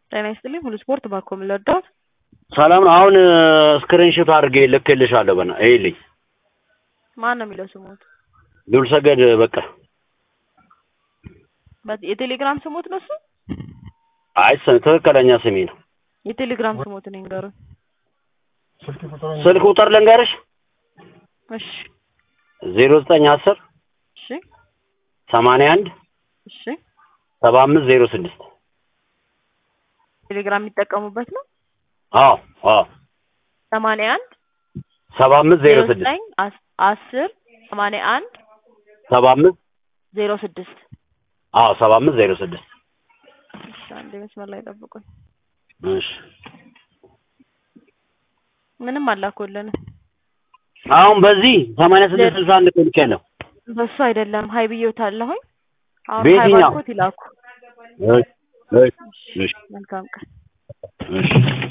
ጤና ይስጥልኝ ሁሉ ስፖርት ባኮም ለርዳው ሰላም ነው። አሁን ስክሪንሾት አድርጌ ልክልሻለሁ። በና ይልኝ ማን ነው የሚለው ስሙት? ዱልሰገድ በቃ የቴሌግራም ስሙት ነው እሱ? አይ ትክክለኛ ስሜ ነው። የቴሌግራም ስሙት ነው እንገሩ። ስልክ ቁጥር ልንገርሽ? እሺ 0910 እሺ 81 እሺ 7506 ቴሌግራም የሚጠቀሙበት ነው? አዎ አዎ 81 7506 10 81 7506 አዎ 7506 እሺ አንዴ መስመር ላይ ጠብቁኝ። እሺ ምንም አላኮልንም። አሁን በዚህ 8661 ልኬያለሁ። በሱ አይደለም ሃይ ብዬውታለሁኝ። አሁን ሃይ በየትኛው? ባልኮት ይላኩ። እሺ መልካም ቀን። እሺ